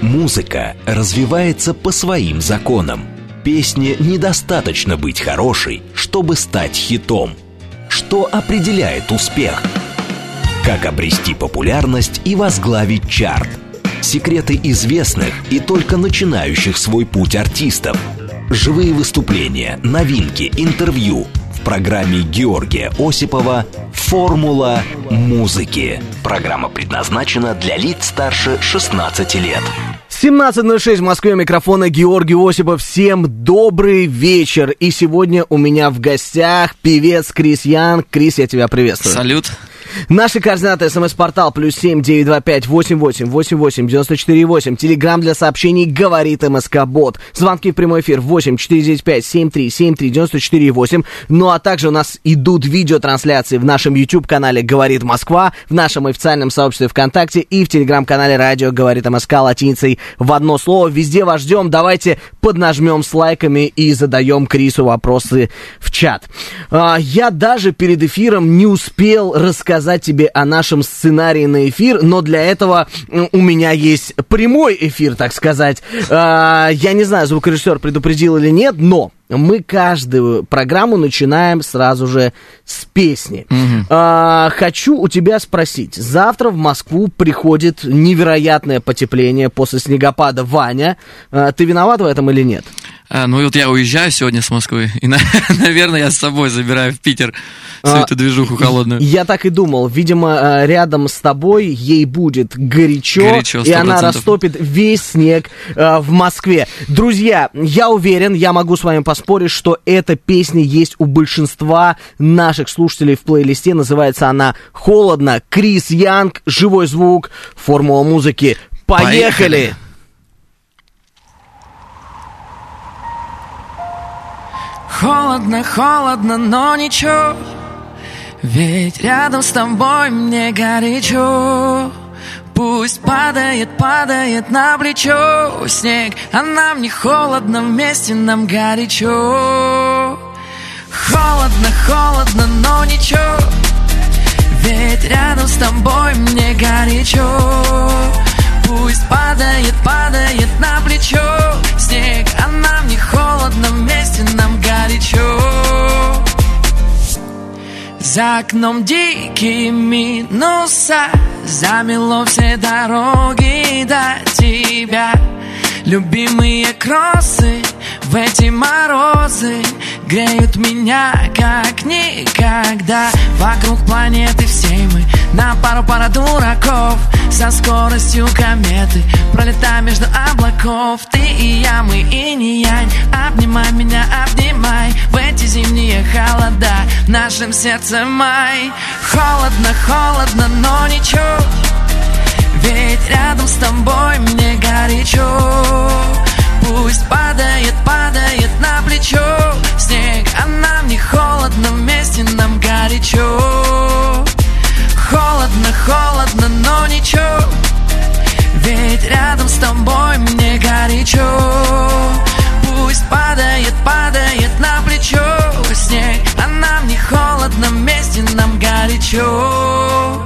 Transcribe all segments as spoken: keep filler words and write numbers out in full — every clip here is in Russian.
Музыка развивается по своим законам. Песне недостаточно быть хорошей, чтобы стать хитом. Что определяет успех? Как обрести популярность и возглавить чарт? Секреты известных и только начинающих свой путь артистов. Живые выступления, новинки, интервью. В программе Георгия Осипова «Формула музыки». Программа предназначена для лиц старше шестнадцати лет. семнадцать ноль шесть в Москве, у микрофона Георгий Осипов. Всем добрый вечер. И сегодня у меня в гостях певец Крис Янг. Крис, я тебя приветствую. Салют. Наши координаты: смс-портал плюс семь девятьсот двадцать пять восемьдесят восемь восемьдесят восемь девяносто четыре восемь. Телеграм для сообщений «Говорит МСК-бот». Звонки в прямой эфир восемь четыреста девяносто пять семьдесят три семьдесят три девяносто четыре восемь. Ну а также у нас идут видеотрансляции в нашем YouTube-канале «Говорит Москва», в нашем официальном сообществе ВКонтакте и в Телеграм-канале «Радио Говорит МСК» латиницей в одно слово. Везде вас ждем. Давайте поднажмем с лайками и задаем Крису вопросы в чат. А, я даже перед эфиром не успел рассказать тебе о нашем сценарии на эфир, но для этого у меня есть прямой эфир, так сказать. А, я не знаю, звукорежиссер предупредил или нет, но мы каждую программу начинаем сразу же с песни. Mm-hmm. А, хочу у тебя спросить. Завтра в Москву приходит невероятное потепление после снегопада. Ваня, а, ты виноват в этом или нет? А, ну и вот я уезжаю сегодня с Москвы, и, наверное, я с собой забираю в Питер всю эту движуху холодную. Я так и думал. Видимо, рядом с тобой ей будет горячо, горячо и она растопит весь снег э, в Москве. Друзья, я уверен, я могу с вами поспорить, что эта песня есть у большинства наших слушателей в плейлисте. Называется она «Холодно». Крис Янг, живой звук, формула музыки. Поехали! Поехали! Холодно, холодно, но ничего, ведь рядом с тобой мне горячо. Пусть падает, падает на плечо снег, а нам не холодно, вместе нам горячо. Холодно, холодно, но ничего, ведь рядом с тобой мне горячо. Пусть падает, падает на плечо снег, а нам не холодно, вместе нам горячо. За окном дикие минуса, замело все дороги до тебя. Любимые кроссы в эти морозы греют меня как никогда. Вокруг планеты всей мы на пару-пара дураков, со скоростью кометы пролетаем между облаков. Ты и я, мы и не янь. Обнимай меня, обнимай в эти зимние холода, в нашем сердце май. Холодно, холодно, но ничего, ведь рядом с тобой мне горячо. Пусть падает, падает на плечо снег, а нам не холодно, вместе нам горячо. Холодно, холодно, но ничего, ведь рядом с тобой мне горячо. Пусть падает, падает на плечо снег, а нам не холодно, вместе нам горячо.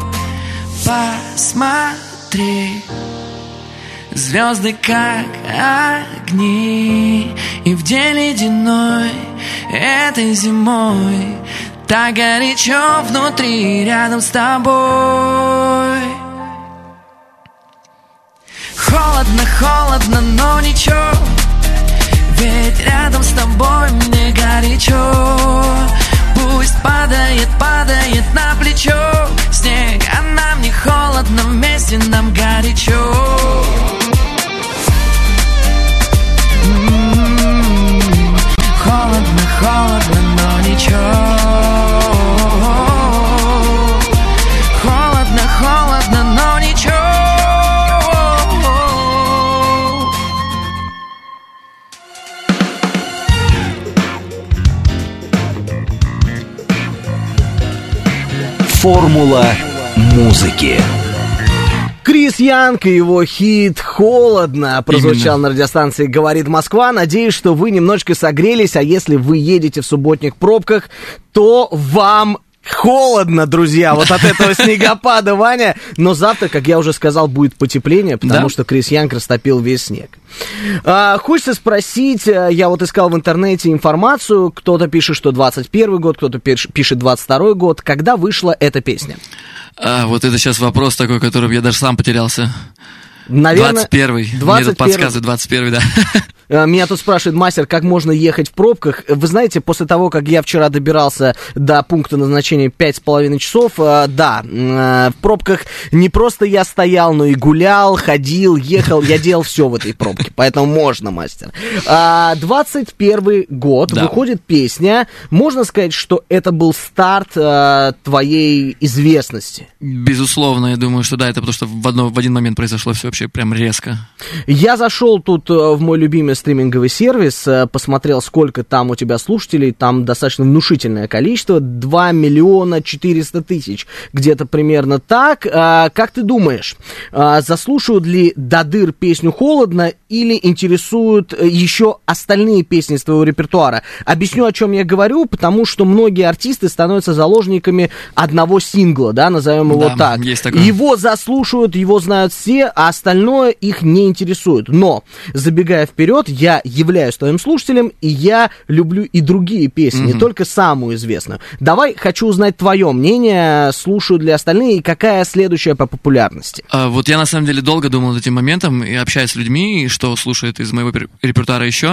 Посмотри, звезды как огни, и в день ледяной этой зимой так горячо внутри, рядом с тобой. Холодно, холодно, но ничего, ведь рядом с тобой мне горячо. Пусть падает, падает на плечо снег, а нам не холодно, вместе нам горячо. М-м-м. Холодно, холодно, но ничего. Холодно, холодно, но ничего. Формула музыки. Крис Янг и его хит «Холодно» прозвучал Именно. на радиостанции «Говорит Москва». Надеюсь, что вы немножечко согрелись, а если вы едете в субботних пробках, то вам Холодно, друзья, вот от этого снегопада, Ваня. Но завтра, как я уже сказал, будет потепление, потому да? что Крис Янг растопил весь снег. А, хочется спросить, я вот искал в интернете информацию, кто-то пишет, что двадцать первый год, кто-то пишет двадцать второй год. Когда вышла эта песня? А, вот это сейчас вопрос такой, которым я даже сам потерялся. Наверное, двадцать первый. Мне тут подсказывает двадцать первый, да. Меня тут спрашивает мастер, как можно ехать в пробках. Вы знаете, после того, как я вчера добирался до пункта назначения пять с половиной часов, да, в пробках не просто я стоял, но и гулял, ходил, ехал, я делал все в этой пробке, поэтому можно, мастер. двадцать первый год, да. Выходит песня. Можно сказать, что это был старт твоей известности? Безусловно, я думаю, что да, это потому что в, одно, в один момент произошло все вообще прям резко. Я зашел тут в мой любимый стриминговый сервис, посмотрел, сколько там у тебя слушателей, там достаточно внушительное количество, два миллиона четыреста тысяч, где-то примерно так. А, как ты думаешь, а, заслушают ли до дыр песню «Холодно» или интересуют еще остальные песни из твоего репертуара? Объясню, о чем я говорю, потому что многие артисты становятся заложниками одного сингла, да, назовем его да, так. Есть такое. Его заслушают, его знают все, а остальное их не интересует. Но, забегая вперед, я являюсь твоим слушателем, и я люблю и другие песни, mm-hmm. не только самую известную. Давай, хочу узнать твое мнение, слушают ли остальные, и какая следующая по популярности? А, вот я, на самом деле, долго думал над этим моментом, и общаюсь с людьми, что слушают из моего репертуара еще,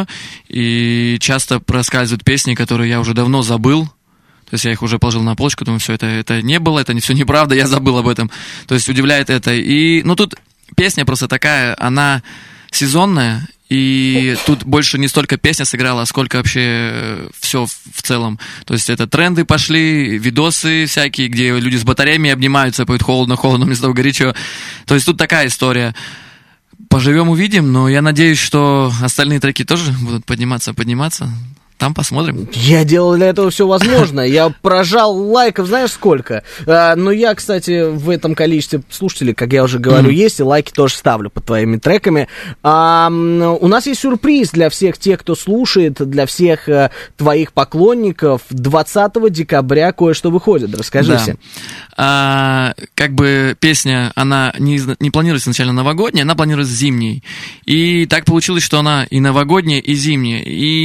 и часто проскальзывают песни, которые я уже давно забыл. То есть я их уже положил на полочку, думаю, все, это, это не было, это не все неправда, я забыл об этом. То есть удивляет это. И, ну, тут песня просто такая, она сезонная, и тут больше не столько песня сыграла, сколько вообще все в целом. То есть это тренды пошли, видосы всякие, где люди с батареями обнимаются, поют холодно-холодно, мне стало горячо. То есть тут такая история. Поживем, увидим, но я надеюсь, что остальные треки тоже будут подниматься, подниматься. Там посмотрим. Я делал для этого все возможное. Я прожал лайков, знаешь, сколько? А, но я, кстати, в этом количестве слушателей, как я уже говорю, mm-hmm. есть, и лайки тоже ставлю под твоими треками. А, у нас есть сюрприз для всех тех, кто слушает, для всех а, твоих поклонников. двадцатого декабря кое-что выходит. Расскажи да. всем. А, как бы песня, она не, не планируется изначально новогодняя, она планируется зимней. И так получилось, что она и новогодняя, и зимняя.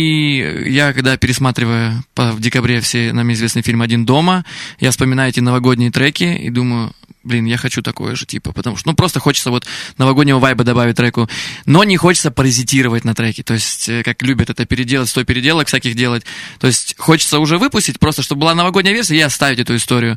И я Я, когда пересматриваю в декабре все нам известный фильм «Один дома», я вспоминаю эти новогодние треки и думаю, блин, я хочу такое же, типа, потому что, ну, просто хочется вот новогоднего вайба добавить треку, но не хочется паразитировать на треке, то есть, как любят это переделать, сто переделок всяких делать, то есть, хочется уже выпустить, просто, чтобы была новогодняя версия, и оставить эту историю.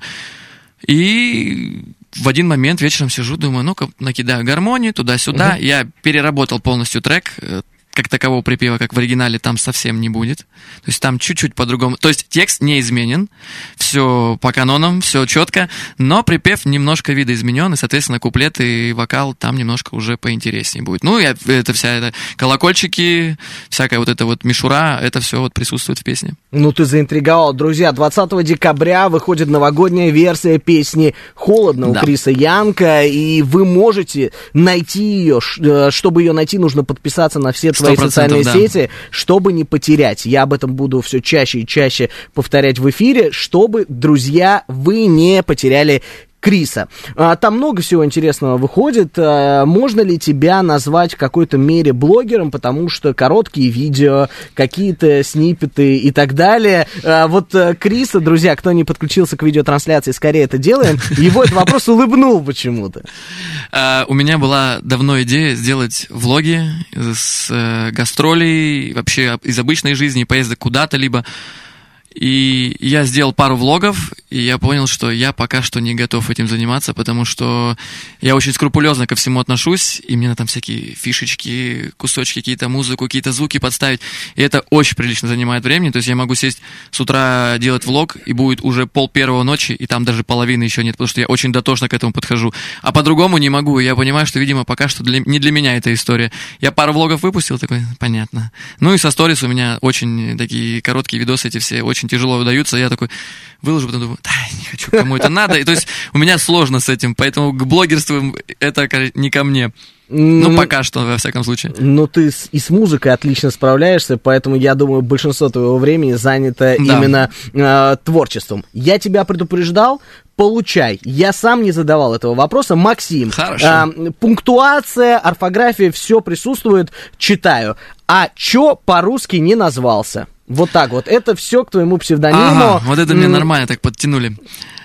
И в один момент вечером сижу, думаю, ну-ка, накидаю гармонию туда-сюда, uh-huh. я переработал полностью трек, как такового припева, как в оригинале, там совсем не будет. То есть там чуть-чуть по-другому. То есть текст не изменен, все по канонам, все четко, но припев немножко видоизменен, и, соответственно, куплет и вокал там немножко уже поинтереснее будет. Ну, и это вся это колокольчики, всякая вот эта вот мишура, это все вот присутствует в песне. Ну, ты заинтриговал. Друзья, двадцатого декабря выходит новогодняя версия песни «Холодно» у да. Криса Янга, и вы можете найти ее. Чтобы ее найти, нужно подписаться на все твои социальные да. сети, чтобы не потерять. Я об этом буду все чаще и чаще повторять в эфире, чтобы, друзья, вы не потеряли Криса. Там много всего интересного выходит. Можно ли тебя назвать в какой-то мере блогером, потому что короткие видео, какие-то сниппеты и так далее. Вот Криса, друзья, кто не подключился к видеотрансляции, скорее это делаем. Его этот вопрос улыбнул почему-то. У меня была давно идея сделать влоги с гастролей, вообще из обычной жизни, поездок куда-то либо. И я сделал пару влогов, и я понял, что я пока что не готов этим заниматься, потому что я очень скрупулезно ко всему отношусь, и мне надо там всякие фишечки, кусочки, какие-то музыку, какие-то звуки подставить, и это очень прилично занимает времени, то есть я могу сесть с утра делать влог, и будет уже пол первого ночи, и там даже половины еще нет, потому что я очень дотошно к этому подхожу, а по-другому не могу, и я понимаю, что, видимо, пока что для, не для меня эта история. Я пару влогов выпустил, такой, понятно. Ну и со сторис у меня очень такие короткие видосы эти все, очень тяжело выдаются, я такой выложу, потом думаю, думаю, да, не хочу, кому это надо. И, то есть у меня сложно с этим, поэтому к блогерству это не ко мне. Ну, ну, пока что, во всяком случае. Ну, ты с, и с музыкой отлично справляешься, поэтому, я думаю, большинство твоего времени занято да. именно э, творчеством. Я тебя предупреждал, получай. Я сам не задавал этого вопроса. Максим, э, пунктуация, орфография, все присутствует, читаю. А чё по-русски не назвался? Вот так вот. Это все к твоему псевдониму. Ага, вот это мне нормально так подтянули.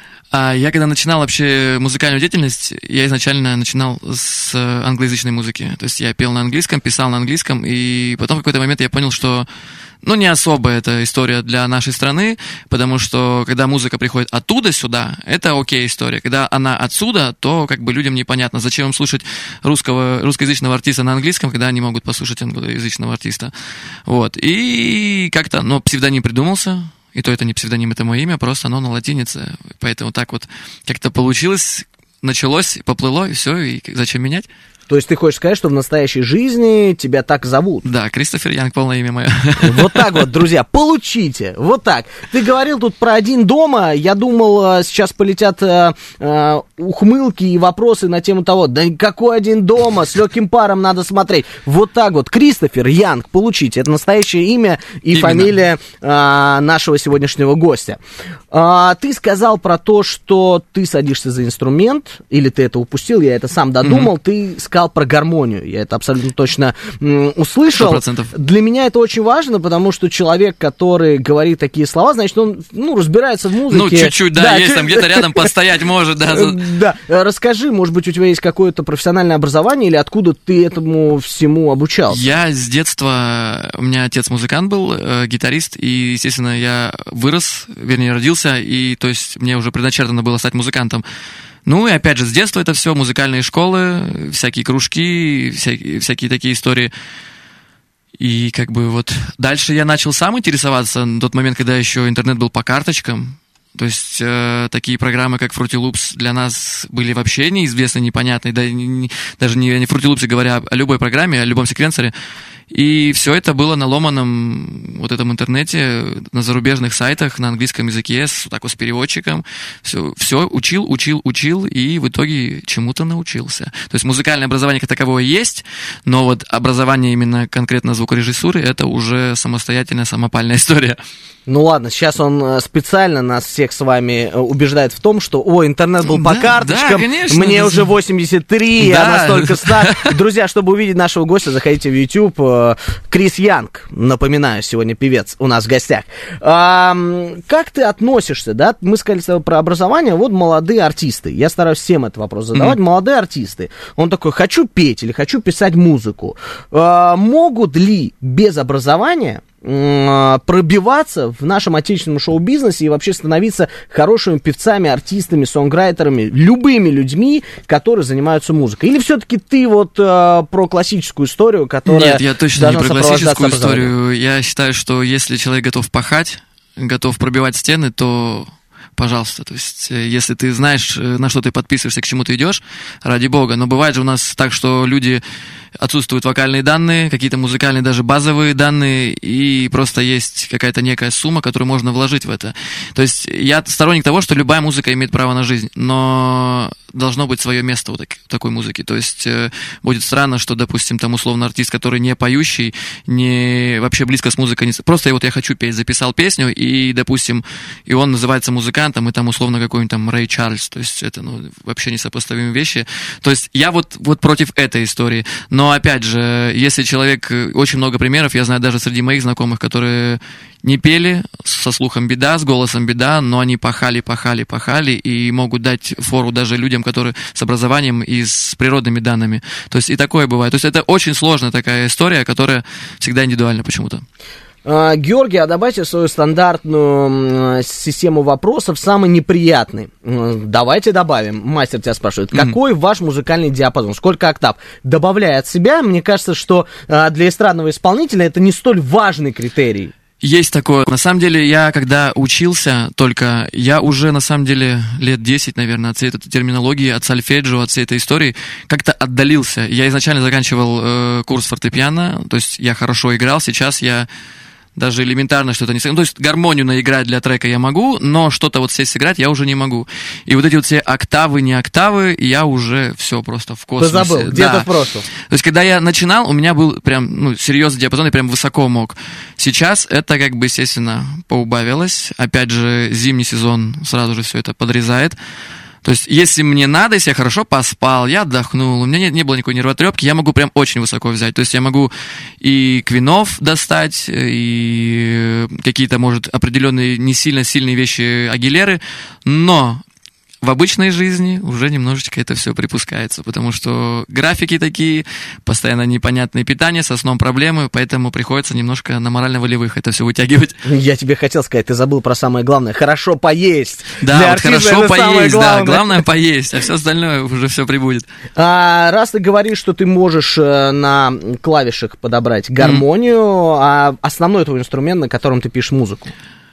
А я когда начинал вообще музыкальную деятельность, я изначально начинал с англоязычной музыки. То есть я пел на английском, писал на английском, и потом в какой-то момент я понял, что ну, не особо эта история для нашей страны, потому что когда музыка приходит оттуда сюда, это окей история. Когда она отсюда, то как бы людям непонятно, зачем им слушать русского, русскоязычного артиста на английском, когда они могут послушать англоязычного артиста. Вот. И как-то, ну, псевдоним придумался. И то это не псевдоним, это мое имя, просто оно на латинице. Поэтому так вот как-то получилось, началось, поплыло, и все, и зачем менять? То есть ты хочешь сказать, что в настоящей жизни тебя так зовут? Да, Кристофер Янг, полное имя мое. Вот так вот, друзья, получите, вот так. Ты говорил тут про «Один дома», я думал, сейчас полетят э, э, ухмылки и вопросы на тему того, да какой «Один дома», с легким паром надо смотреть. Вот так вот, Кристофер Янг, получите, это настоящее имя и именно фамилия э, нашего сегодняшнего гостя. Э, ты сказал про то, что ты садишься за инструмент, или ты это упустил, я это сам додумал, mm-hmm. ты сказал про гармонию, я это абсолютно точно м, услышал. сто процентов. Для меня это очень важно, потому что человек, который говорит такие слова, значит, он, ну, разбирается в музыке. Ну, чуть-чуть, да, да есть, чуть... там где-то рядом постоять может, да. Да, расскажи, может быть, у тебя есть какое-то профессиональное образование, или откуда ты этому всему обучался? Я с детства, у меня отец музыкант был, э, гитарист, и, естественно, я вырос, вернее, родился, и, то есть, мне уже предначертано было стать музыкантом. Ну и опять же, с детства это все, музыкальные школы, всякие кружки, всякие, всякие такие истории. И как бы вот дальше я начал сам интересоваться на тот момент, когда еще интернет был по карточкам. То есть э, такие программы, как Fruity Loops, для нас были вообще неизвестны, непонятны. Да, не, даже не о Fruity Loops, говоря о любой программе, о любом секвенсоре. И все это было на ломаном вот этом интернете, на зарубежных сайтах, на английском языке, с, так вот, с переводчиком. Все, все учил, учил, учил, и в итоге чему-то научился. То есть музыкальное образование как таковое есть, но вот образование именно конкретно звукорежиссуры — это уже самостоятельная, самопальная история. Ну ладно, сейчас он специально нас всех с вами убеждает в том, что, о, интернет был по да, карточкам, да, конечно, мне да. уже восемьдесят три, да. я настолько стар. Друзья, чтобы увидеть нашего гостя, заходите в YouTube. Крис Янг, напоминаю, сегодня певец у нас в гостях. А, как ты относишься, да? Мы сказали про образование, вот молодые артисты. Я стараюсь всем этот вопрос задавать. Mm-hmm. Молодые артисты. Он такой, хочу петь или хочу писать музыку. А, могут ли без образования пробиваться в нашем отечественном шоу-бизнесе и вообще становиться хорошими певцами, артистами, сонграйтерами, любыми людьми, которые занимаются музыкой? Или все-таки ты вот э, про классическую историю, которая... Нет, я точно не про классическую историю. Я считаю, что если человек готов пахать, готов пробивать стены, то... пожалуйста, то есть, если ты знаешь, на что ты подписываешься, к чему ты идешь, ради бога. Но бывает же у нас так, что люди, отсутствуют вокальные данные, какие-то музыкальные даже базовые данные, и просто есть какая-то некая сумма, которую можно вложить в это. То есть, я сторонник того, что любая музыка имеет право на жизнь, но должно быть свое место у так, такой музыки. То есть, будет странно, что, допустим, там условно артист, который не поющий, не вообще близко с музыкой, не... просто вот я хочу петь, записал песню, и, допустим, и он называется музыкантом, и там условно какой-нибудь там Рэй Чарльз, то есть это ну, вообще несопоставимые вещи. То есть я вот, вот против этой истории. Но опять же, если человек, очень много примеров, я знаю даже среди моих знакомых, которые не пели, со слухом беда, с голосом беда, но они пахали, пахали, пахали и могут дать фору даже людям, которые с образованием и с природными данными. То есть и такое бывает. То есть это очень сложная такая история, которая всегда индивидуальна почему-то. Георгий, а добавьте в свою стандартную систему вопросов самый неприятный. Давайте добавим. Мастер тебя спрашивает, mm-hmm. какой ваш музыкальный диапазон? Сколько октав? Добавляя от себя, мне кажется, что для эстрадного исполнителя это не столь важный критерий. Есть такое. На самом деле, я когда учился только, я уже, на самом деле, лет десять, наверное, от всей этой терминологии, от сольфеджио, от всей этой истории, как-то отдалился. Я изначально заканчивал э, курс фортепиано, то есть я хорошо играл, сейчас я даже элементарно что-то не сыграть. Ну, то есть гармонию наиграть для трека я могу, но что-то вот сесть сыграть я уже не могу. И вот эти вот все октавы, не октавы, я уже все просто в космосе. Ты забыл, где-то да. в прошлом. То есть, когда я начинал, у меня был прям, ну, серьезный диапазон, я прям высоко мог. Сейчас это, как бы, естественно, поубавилось. Опять же, зимний сезон сразу же все это подрезает. То есть, если мне надо, если я хорошо поспал, я отдохнул, у меня не, не было никакой нервотрепки, я могу прям очень высоко взять. То есть, я могу и Квинов достать, и какие-то, может, определенные не сильно сильные вещи Агилеры, но в обычной жизни уже немножечко это все припускается, потому что графики такие, постоянно непонятные питания, со сном проблемы, поэтому приходится немножко на морально-волевых это все вытягивать. Я тебе хотел сказать, ты забыл про самое главное. Хорошо поесть. Да, Для вот хорошо поесть, да, главное поесть, а все остальное уже все прибудет. А, раз ты говоришь, что ты можешь на клавишах подобрать гармонию, mm. а основной твой инструмент, на котором ты пишешь музыку?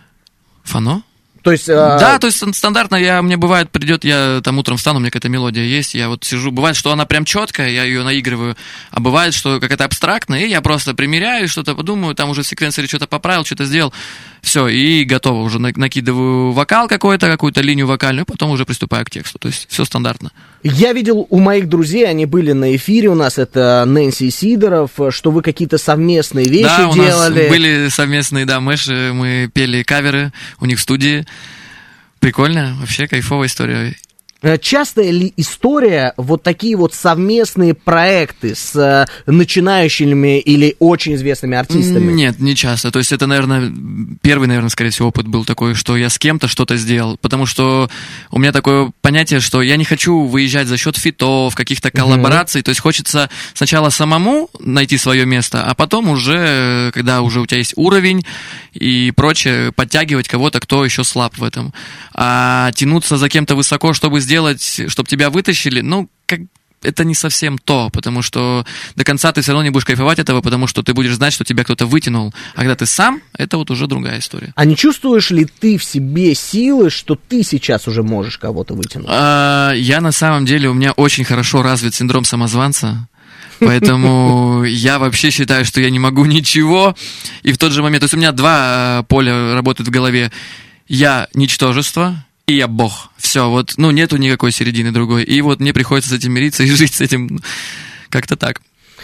Фано? То есть, да, а... то есть стандартно, я, мне бывает, придет, я там утром встану, у меня какая-то мелодия есть, я вот сижу, бывает, что она прям четкая, я ее наигрываю, а бывает, что какая-то абстрактная, и я просто примеряю, что-то подумаю, там уже в секвенсоре что-то поправил, что-то сделал, все, и готово, уже накидываю вокал какой-то, какую-то линию вокальную, потом уже приступаю к тексту, то есть все стандартно. Я видел у моих друзей, они были на эфире у нас, это Нэнси Сидоров, что вы какие-то совместные вещи да, делали. Да, у нас были совместные, да, мэши, мы пели каверы у них в студии. Прикольно, вообще кайфовая история. Частая ли история вот такие вот совместные проекты с э, начинающими или очень известными артистами? Нет, не часто. То есть это, наверное, первый, наверное, скорее всего, опыт был такой, что я с кем-то что-то сделал. Потому что у меня такое понятие, что я не хочу выезжать за счет фитов, каких-то коллабораций. Mm-hmm. То есть хочется сначала самому найти свое место, а потом уже, когда уже у тебя есть уровень и прочее, подтягивать кого-то, кто еще слаб в этом. А тянуться за кем-то высоко, чтобы сделать, чтобы тебя вытащили, ну, как это не совсем то, потому что до конца ты все равно не будешь кайфовать этого, потому что ты будешь знать, что тебя кто-то вытянул, а когда ты сам, это вот уже другая история. А не чувствуешь ли ты в себе силы, что ты сейчас уже можешь кого-то вытянуть? А, я на самом деле, у меня очень хорошо развит синдром самозванца, поэтому я вообще считаю, что я не могу ничего, и в тот же момент, то есть у меня два поля работают в голове, я ничтожество, и я бог. Все, вот, ну, нету никакой середины другой. И вот мне приходится с этим мириться и жить с этим как-то так.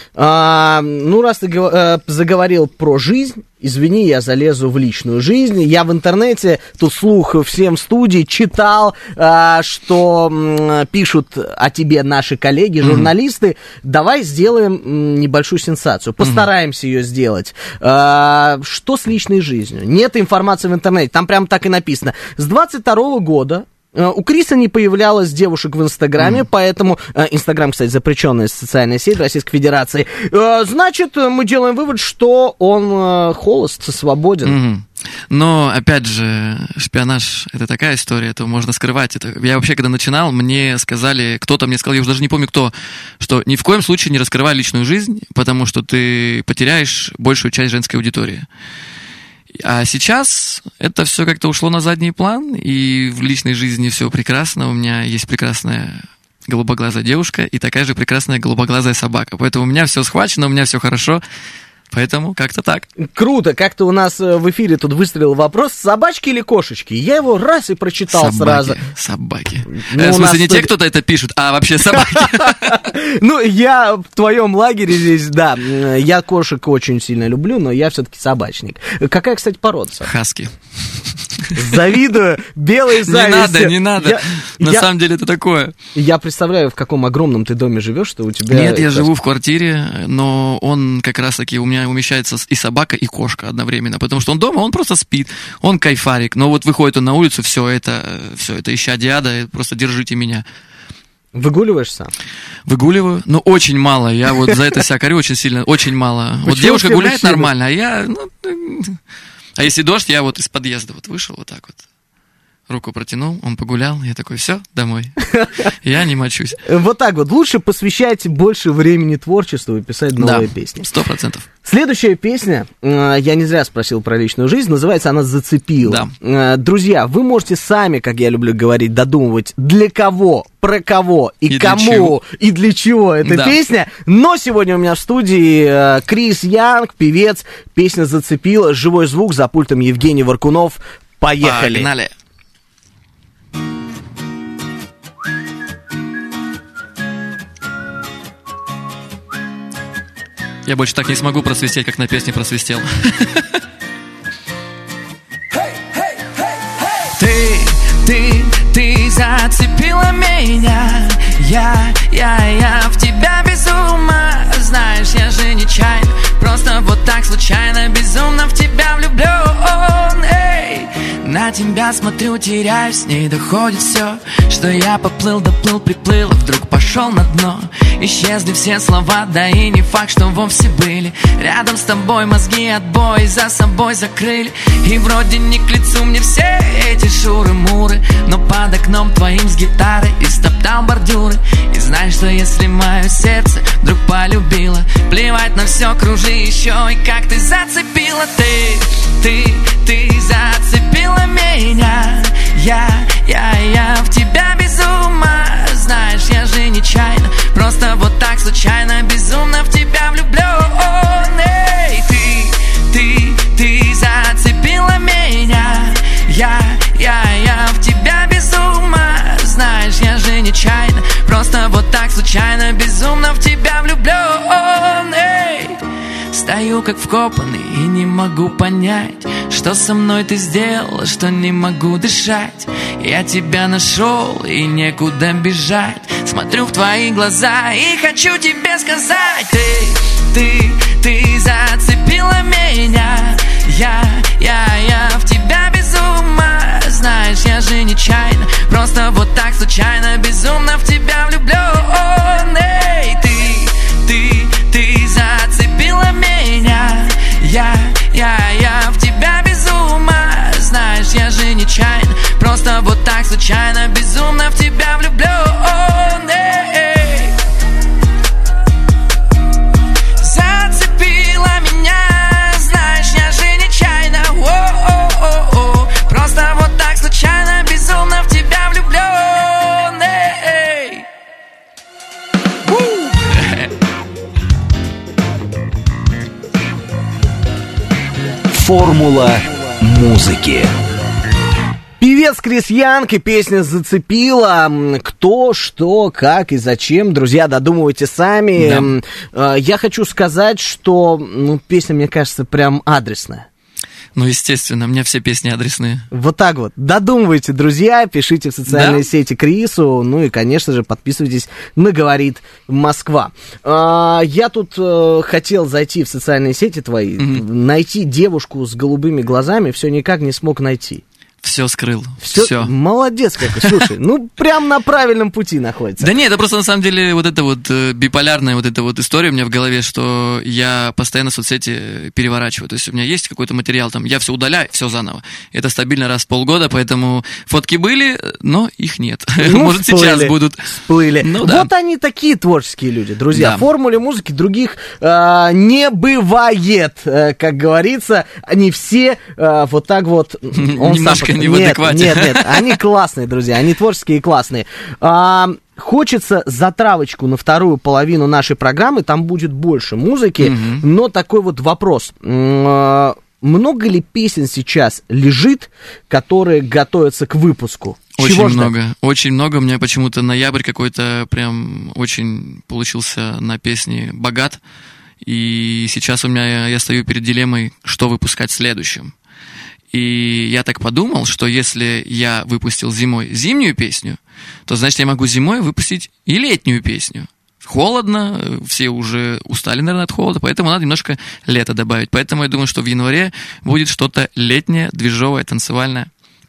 А, ну, раз ты э, заговорил про жизнь, извини, я залезу в личную жизнь. Я в интернете, тут слух всем в студии, читал, э, что э, пишут о тебе наши коллеги, журналисты. Mm-hmm. Давай сделаем э, небольшую сенсацию, постараемся mm-hmm. ее сделать. Э, что с личной жизнью? Нет информации в интернете, там прям так и написано. С двадцать второго года у Криса не появлялось девушек в Инстаграме, mm. поэтому... Инстаграм, кстати, запрещенная социальная сеть Российской Федерации. Значит, мы делаем вывод, что он холост, свободен. Mm-hmm. Но, опять же, шпионаж — это такая история, это можно скрывать. Это... Я вообще, когда начинал, мне сказали, кто-то мне сказал, я уже даже не помню кто, что ни в коем случае не раскрывай личную жизнь, потому что ты потеряешь большую часть женской аудитории. А сейчас это все как-то ушло на задний план, и в личной жизни все прекрасно. У меня есть прекрасная голубоглазая девушка и такая же прекрасная голубоглазая собака. Поэтому у меня все схвачено, у меня все хорошо. Поэтому как-то так. Круто. Как-то у нас в эфире тут выстрелил вопрос, собачки или кошечки? Я его раз и прочитал собаки, сразу. Собаки. Ну, в смысле, не те, кто-то это пишет, а вообще собаки. Ну, я в твоем лагере здесь, да. Я кошек очень сильно люблю, но я все-таки собачник. Какая, кстати, порода? Хаски. Завидую. Белые зависти. Не надо, не надо. Я, На я, самом деле это такое. Я представляю, в каком огромном ты доме живешь, что у тебя... Нет, я живу в квартире, но он как раз-таки у меня умещается и собака, и кошка одновременно, потому что он дома, он просто спит, он кайфарик, но вот выходит он на улицу, все это, все это исчадие ада, просто держите меня. Выгуливаешь сам? Выгуливаю, но очень мало, я вот за это себя корю очень сильно, очень мало. Вот девушка гуляет нормально, а я... Ну, а если дождь, я вот из подъезда вот вышел вот так вот. руку протянул, он погулял, я такой, все, домой. Я не мочусь. Вот так вот. Лучше посвящать больше времени творчеству и писать новые песни. Сто процентов. Следующая песня, я не зря спросил про личную жизнь, называется она «Зацепила». Да. Друзья, вы можете сами, как я люблю говорить, додумывать, для кого, про кого и, и кому и для чего эта да. песня. Но сегодня у меня в студии Крис Янг, певец, песня «Зацепила», живой звук, за пультом Евгений Варкунов. Поехали. Погнали. Я больше так не смогу просвистеть, как на песне просвистел. Ты, ты, ты зацепила меня. Я, я, я в тебя без ума. Знаешь, я же нечаянно, просто вот так случайно безумно в тебя влюблен. Эй, на тебя смотрю, теряюсь, с ней доходит все, что я поплыл, доплыл, приплыл, а вдруг пошел на дно. Исчезли все слова, да и не факт, что вовсе были. Рядом с тобой мозги отбой за собой закрыли. И вроде не к лицу мне все эти шуры-муры, но под окном твоим с гитарой истоптал бордюры. И знаешь, что если мое сердце вдруг полюбило, плевать на все, кружи еще, и как ты зацепила. Ты, ты, ты зацепила меня. Я, я, я в тебя без ума. Знаешь, я же нечаянно, просто вот так случайно безумно в тебя влюблен. Эй, ты, ты, ты зацепила меня. Я, я, я в тебя без ума. Знаешь, я же нечаянно, просто вот так случайно безумно в тебя влюблен. Эй, стою как вкопанный и не могу понять, что со мной ты сделала, что не могу дышать. Я тебя нашел и некуда бежать. Смотрю в твои глаза и хочу тебе сказать: Ты, ты, ты зацепила меня. Я, я, я в тебя без ума. Знаешь, я же нечаянно, просто вот так случайно безумно в тебя влюблен. Эй, ты, ты, ты зацепила меня. Я, я, я в тебя без ума. Знаешь, я же нечаянно, просто вот так случайно безумно в тебя влюблен. Эй, зацепила меня. Знаешь, я же нечаянно. О-о-о-о. Просто вот так случайно безумно в тебя влюблен. Эй. Формула музыки. Певец Крис Янг и песня «Зацепила». Кто, что, как и зачем, друзья, додумывайте сами. Да. Я хочу сказать, что ну, песня, мне кажется, прям адресная. Ну, естественно, у меня все песни адресные. Вот так вот. Додумывайте, друзья, пишите в социальные да? сети Крису, ну и, конечно же, подписывайтесь на «Говорит Москва». А, я тут а, хотел зайти в социальные сети твои, mm-hmm. найти девушку с голубыми глазами, все никак не смог найти. Все скрыл. Все. Все. Молодец какой. Слушай, ну прям на правильном пути находится. Да нет, это просто на самом деле вот эта вот биполярная вот эта вот история у меня в голове, что я постоянно соцсети переворачиваю. То есть у меня есть какой-то материал, там, я все удаляю, все заново. Это стабильно раз в полгода, поэтому фотки были, но их нет. Ну, может, всплыли, сейчас будут. Всплыли. Ну, да. Вот они такие творческие люди, друзья. Да. В формуле музыки других э, не бывает, э, как говорится. Они все э, вот так вот... Он немножко сам... не в адеквате. Нет, нет, нет, они классные, друзья, они творческие и классные. А, хочется затравочку на вторую половину нашей программы, там будет больше музыки, mm-hmm. но такой вот вопрос. А, много ли песен сейчас лежит, которые готовятся к выпуску? Очень Чего много, ждать? Очень много. У меня почему-то ноябрь какой-то прям очень получился на песне богат. И сейчас у меня я стою перед дилеммой, что выпускать следующим. И я так подумал, что если я выпустил зимой зимнюю песню, то, значит, я могу зимой выпустить и летнюю песню. Холодно, все уже устали, наверное, от холода, поэтому надо немножко лета добавить. Поэтому я думаю, что в январе будет что-то летнее, движовое, танцевальное.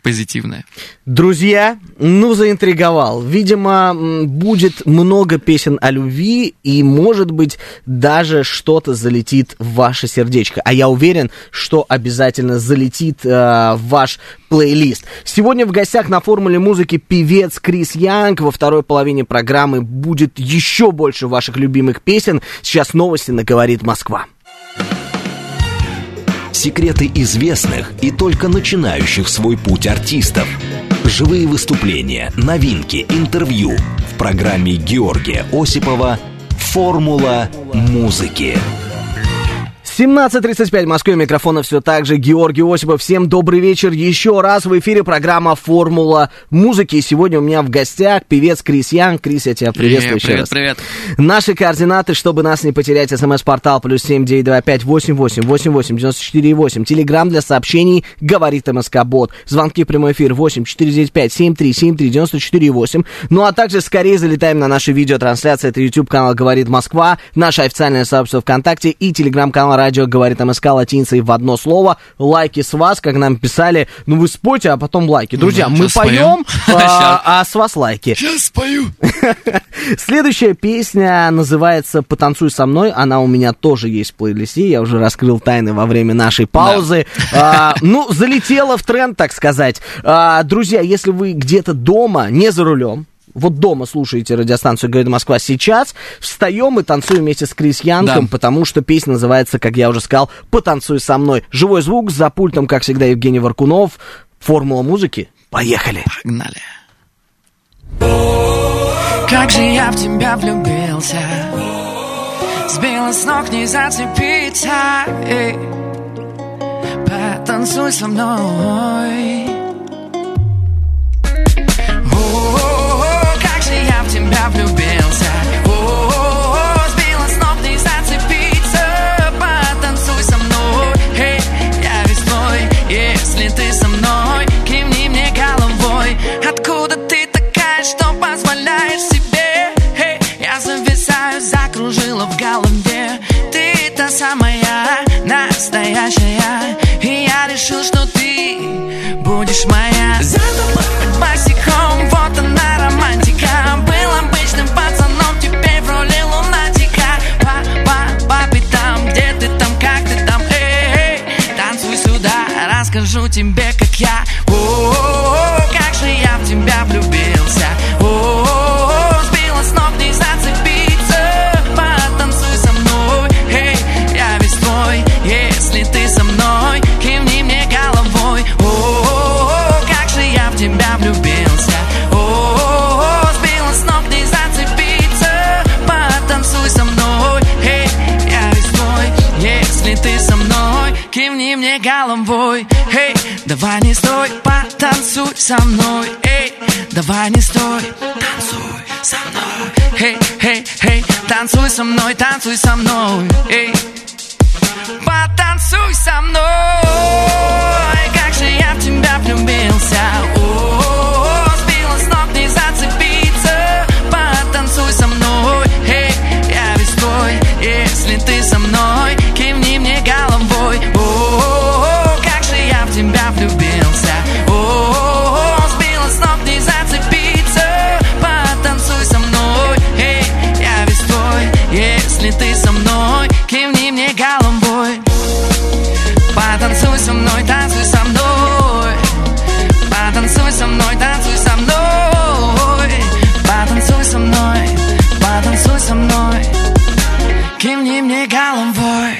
позитивное. Друзья, ну, заинтриговал. Видимо, будет много песен о любви, и, может быть, даже что-то залетит в ваше сердечко. А я уверен, что обязательно залетит э, в ваш плейлист. Сегодня в гостях на «Формуле музыки» певец Крис Янг. Во второй половине программы будет еще больше ваших любимых песен. Сейчас новости на «Говорит Москва». Секреты известных и только начинающих свой путь артистов. Живые выступления, новинки, интервью в программе Георгия Осипова «Формула музыки». семнадцать тридцать пять в Москве, микрофона все так же Георгий Осипов. Всем добрый вечер еще раз. В эфире программа «Формула музыки». Сегодня у меня в гостях певец Крис Янг. Крис, я тебя приветствую еще привет, раз. Привет, Наши координаты, чтобы нас не потерять: смс-портал плюс семь девять два пять восемь восемь восемь восемь девяносто четыре восемь. Телеграм для сообщений «Говорит МСК-бот». Звонки в прямой эфир восемь четыре девять пять семь три семь три девяносто четыре восемь. Ну а также скорее залетаем на наши видеотрансляции. Это YouTube-канал «Говорит Москва», наше официальное сообщество ВКонтакте и телеграм-канал «Радио Говорит МСК» латиницей в одно слово. Лайки с вас, как нам писали. Ну вы спойте, а потом лайки. Друзья, ну, мы поем, а, а с вас лайки. Сейчас спою. Следующая песня называется «Потанцуй со мной». Она у меня тоже есть в плейлисте. Я уже раскрыл тайны во время нашей паузы. Да. А, ну, залетела в тренд, так сказать. А, друзья, если вы где-то дома, не за рулем, вот дома слушаете радиостанцию «Говорит Москва» сейчас, встаем и танцуем вместе с Крис Янгом, да. Потому что песня называется, как я уже сказал, «Потанцуй со мной». Живой звук, за пультом, как всегда, Евгений Варкунов. «Формула музыки». Поехали. Погнали. Как же я в тебя влюбился, сбила с ног, не зацепиться. Эй, потанцуй со мной. Я в тебя влюбился. О-о-о, сбила с ног, не зацепиться. Потанцуй со мной. Эй, я весь твой. Если ты со мной, кивни мне головой. Откуда ты такая, что позволяешь себе? Эй, я зависаю, закружила в голове. Ты та самая, настоящая. И я решил, что ты будешь моя. За тобой под босиком, вот она романтика. Был обычным пацаном, теперь в роли лунатика. По, по, по пятам, где ты там, как ты там, эй, эй. Танцуй сюда, расскажу тебе, как я. О-о-о, как же я в тебя влюбился. О-о-о, сбила с ног, не зацепиться. Потанцуй со мной, эй, я весь твой. Если ты со мной, кивни мне головой. О-о-о, как же я в тебя влюбился. О-о-о, сбила с ног, не зацепиться. Потанцуй со мной, эй, я весь твой. Если ты со мной, кивни мне головой. Эй, давай не стой, потанцуй со мной. Эй, давай не стой, танцуй со мной. Эй, эй, эй, танцуй со мной, танцуй со мной. Эй, потанцуй со мной. Как же я в тебя влюбился. О-о-о, сбила с ног, не зацепиться. Потанцуй со мной. Эй, я весь твой. Если ты со мной, кивни мне головой. О-о-о, как же я в тебя влюбился. О-о-о, сбила с ног, не зацепиться. Потанцуй со мной. Эй, я весь твой. Если ты со мной, кивни мне головой. Потанцуй со мной, танцуй со мной. Потанцуй со мной, танцуй со мной. Потанцуй со мной, потанцуй со мной. Кивни мне головой.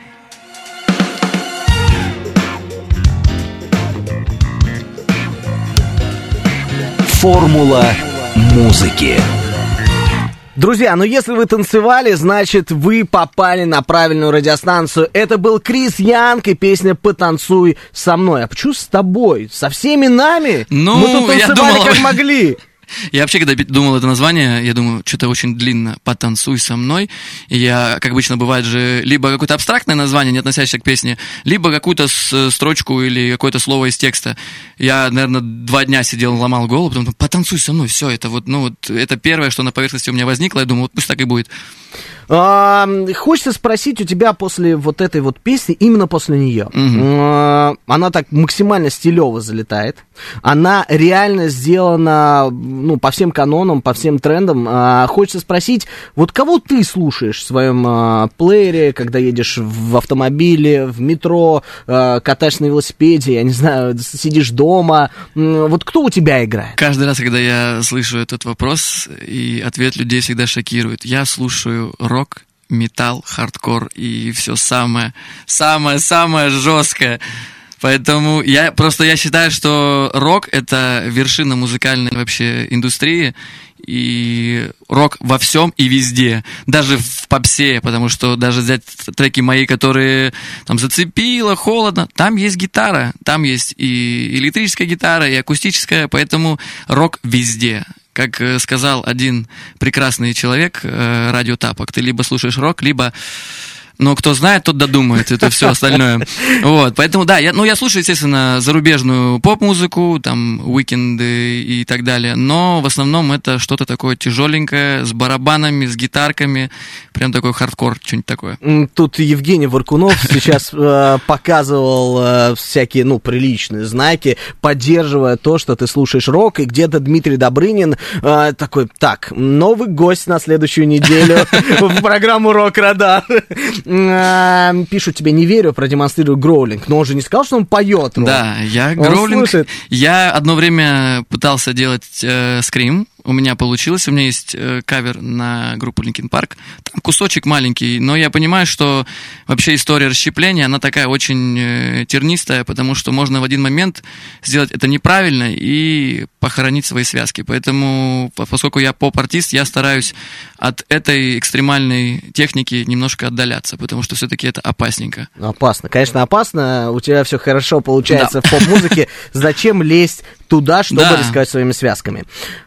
Формула музыки. Друзья, ну если вы танцевали, значит вы попали на правильную радиостанцию. Это был Крис Янг и песня «Потанцуй со мной». А почему с тобой? Со всеми нами? Ну, мы тут танцевали я думал, как могли. Я вообще, когда думал это название, я думаю, что-то очень длинно, «Потанцуй со мной». И я, как обычно бывает же, либо какое-то абстрактное название, не относящееся к песне, либо какую-то строчку или какое-то слово из текста. Я, наверное, два дня сидел, ломал голову, потом «Потанцуй со мной», все, это вот, ну вот, это первое, что на поверхности у меня возникло, я думаю, вот пусть так и будет. А, хочется спросить у тебя после вот этой вот песни, именно после нее. Угу. А, она так максимально стилево залетает. Она реально сделана, ну, по всем канонам, по всем трендам. А, хочется спросить, вот кого ты слушаешь в своем а, плеере, когда едешь в автомобиле, в метро, а, катаешься на велосипеде, я не знаю, сидишь дома. Вот кто у тебя играет? Каждый раз, когда я слышу этот вопрос, и ответ людей всегда шокирует. Я слушаю рок, металл, хардкор и все самое, самое, самое жесткое. Поэтому я просто я считаю, что рок — это вершина музыкальной вообще индустрии, и рок во всем и везде, даже в попсе, потому что даже взять треки мои, которые там «Зацепило», «Холодно», там есть гитара, там есть и электрическая гитара, и акустическая, поэтому рок везде. Как сказал один прекрасный человек, Радио Тапок, ты либо слушаешь рок, либо... Но кто знает, тот додумает, это все остальное. Вот, поэтому, да, я, ну, я слушаю, естественно, зарубежную поп-музыку, там, уикенды и так далее, но в основном это что-то такое тяжеленькое, с барабанами, с гитарками, прям такой хардкор, что-нибудь такое. Тут Евгений Варкунов сейчас э, показывал э, всякие, ну, приличные знаки, поддерживая то, что ты слушаешь рок, и где-то Дмитрий Добрынин э, такой, так, новый гость на следующую неделю в программу «Рок-Радар». Пишут тебе, не верю, продемонстрирую гроулинг. Но он же не сказал, что он поет. Да, я гроулинг. Я одно время пытался делать э, скрим. У меня получилось, у меня есть э, кавер на группу Linkin Park, там кусочек маленький, но я понимаю, что вообще история расщепления, она такая очень э, тернистая, потому что можно в один момент сделать это неправильно и похоронить свои связки, поэтому, поскольку я поп-артист, я стараюсь от этой экстремальной техники немножко отдаляться, потому что все-таки это опасненько. Опасно, конечно, опасно, у тебя все хорошо получается да. в поп-музыке, зачем лезть туда, чтобы да. рисковать своими связками?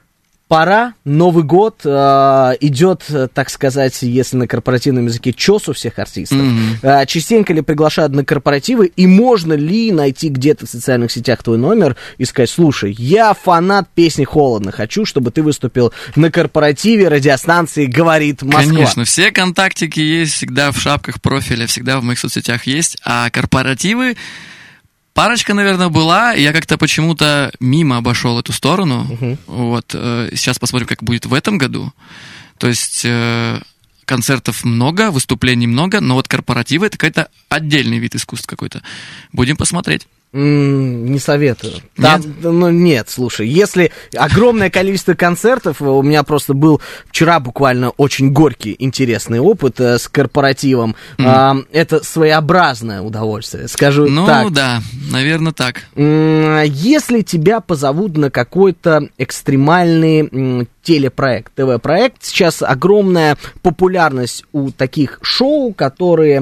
Пора, Новый год, э, идет, так сказать, если на корпоративном языке, чес у всех артистов. Mm-hmm. Э, частенько ли приглашают на корпоративы, и можно ли найти где-то в социальных сетях твой номер и сказать, слушай, я фанат песни «Холодно», хочу, чтобы ты выступил на корпоративе радиостанции «Говорит Москва». Конечно, все контактики есть всегда в шапках профиля, всегда в моих соцсетях есть, а корпоративы... Парочка, наверное, была, я как-то почему-то мимо обошел эту сторону. Uh-huh. Вот, э, сейчас посмотрим, как будет в этом году. То есть э, концертов много, выступлений много, но вот корпоративы — это какой-то отдельный вид искусства какой-то. Будем посмотреть. Mm, не советую. Там, нет? Ну, нет, слушай, если огромное количество концертов, у меня просто был вчера буквально очень горький, интересный опыт э, с корпоративом. Mm. Э, это своеобразное удовольствие, скажу ну, так. Ну да, наверное, так. Mm, если тебя позовут на какой-то экстремальный м, телепроект, ТВ-проект, сейчас огромная популярность у таких шоу, которые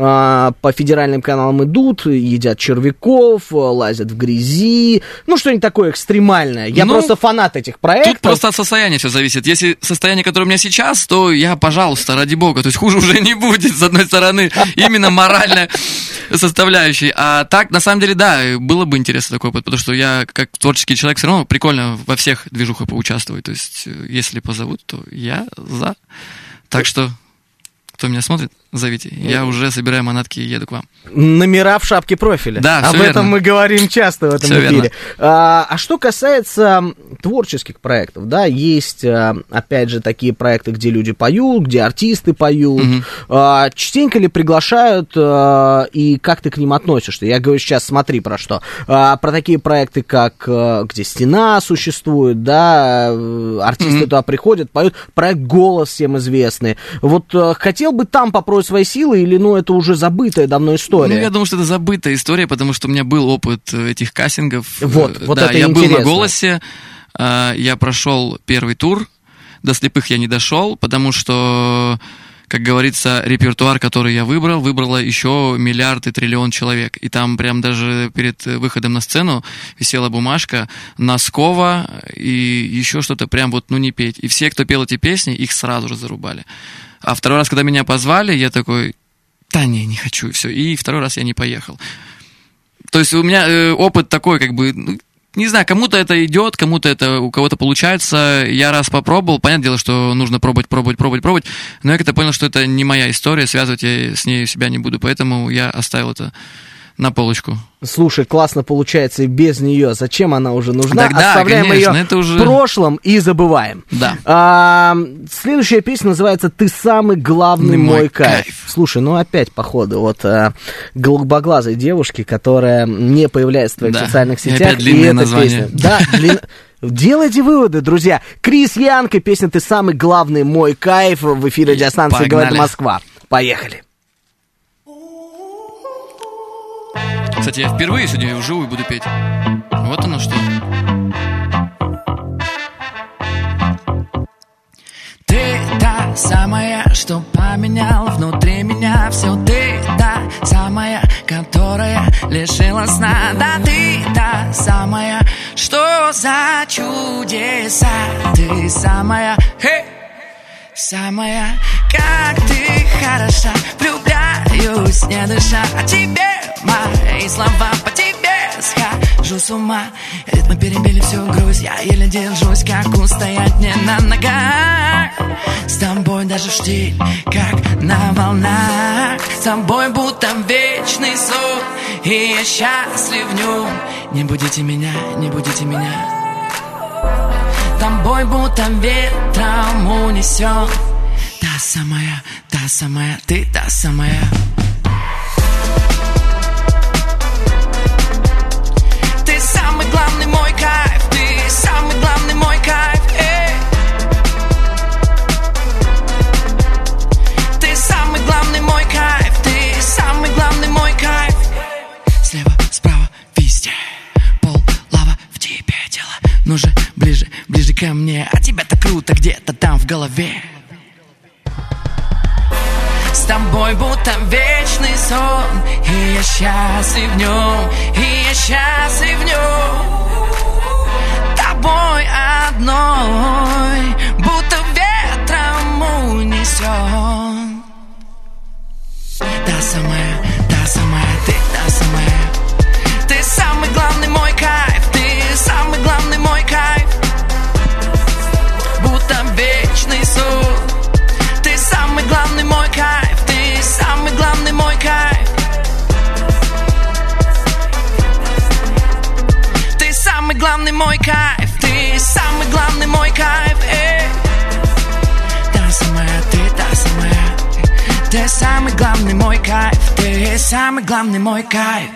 э, по федеральным каналам идут, едят червяков, лазят в грязи, ну, что-нибудь такое экстремальное. Я ну, просто фанат этих проектов. Тут просто от состояния все зависит. Если состояние, которое у меня сейчас, то я, пожалуйста, ради бога, то есть хуже уже не будет, с одной стороны, именно моральная составляющая. А так, на самом деле, да, было бы интересно такой опыт, потому что я, как творческий человек, все равно прикольно во всех движухах поучаствовать. То есть, если позовут, то я за. Так что, кто меня смотрит, зовите. Я уже собираю манатки и еду к вам. Номера в шапке профиля. Да, Об все этом верно. Мы говорим часто в этом все эфире. А, а что касается творческих проектов, да, есть, опять же, такие проекты, где люди поют, где артисты поют. Угу. А, частенько ли приглашают, а, и как ты к ним относишься? Я говорю сейчас, смотри, про что. А, про такие проекты, как где стена существует, да, артисты угу. туда приходят, поют. Проект «Голос» всем известный. Вот хотел бы там попробовать свои силы, или, ну, это уже забытая давно история? Ну, я думаю, что это забытая история, потому что у меня был опыт этих кастингов. Вот, вот да, это я интересно. был на «Голосе», я прошел первый тур, до слепых я не дошел, потому что как говорится, репертуар, который я выбрал, выбрало еще миллиард и триллион человек. И там прям даже перед выходом на сцену висела бумажка Носкова и еще что-то прям вот, ну, не петь. И все, кто пел эти песни, их сразу же зарубали. А второй раз, когда меня позвали, я такой, да не, не хочу, и все. И второй раз я не поехал. То есть у меня э, опыт такой, как бы, ну, не знаю, кому-то это идет, кому-то это, у кого-то получается. Я раз попробовал, понятное дело, что нужно пробовать, пробовать, пробовать, пробовать, но я как-то понял, что это не моя история, связывать я с ней себя не буду, поэтому я оставил это на полочку. Слушай, классно получается и без нее. Зачем она уже нужна? Тогда, оставляем конечно, ее это уже... в прошлом и забываем. Да. А, следующая песня называется «Ты самый главный мой, мой кайф». кайф. Слушай, ну опять, походу, вот а, голубоглазой девушки, которая не появляется в твоих да. социальных сетях. И опять длинное название. Песня. Да, длин... Делайте выводы, друзья. Крис Янг и песня «Ты самый главный мой кайф» в эфире радиостанции «Говорит Москва». Поехали. Кстати, я впервые сегодня вживую буду петь. Вот оно что. Ты та самая, что поменял внутри меня все. Ты та самая, которая лишила сна. Да, ты та самая, что за чудеса. Ты самая, хей, самая, как ты хороша. Влюбляюсь, не дыша, о тебе мои слова, по тебе схожу с ума. Ритмы перебили всю грусть, я еле держусь, как устоять мне на ногах. С тобой даже штиль, как на волнах. С тобой будто вечный сон, и я счастлив в нем. Не будите меня, не будите меня. Тобой будто ветром унесен. Та самая, та самая, ты та самая. Ты самый главный мой кайф, ты самый главный мой кайф, эй. Ты самый главный мой кайф, ты самый главный мой кайф. Слева, справа, везде, пол, лава, в тебе дело. Ну же, ближе, ближе ко мне, а тебя так круто где-то там в голове. С тобой будто вечный сон, и я счастлив в нем, и я счастлив в нем. Тобой одной, будто ветром унесен. Та самая, та самая, ты та самая. Ты самый главный мой кайф, ты самый главный мой кайф. Будто вечный сон. Ты самый главный мой кайф, ты самый главный мой кайф. Ты самый главный мой кайф, ты самый главный мой кайф, эй. Та самая, ты та самая. Ты самый главный мой кайф, ты самый главный мой кайф.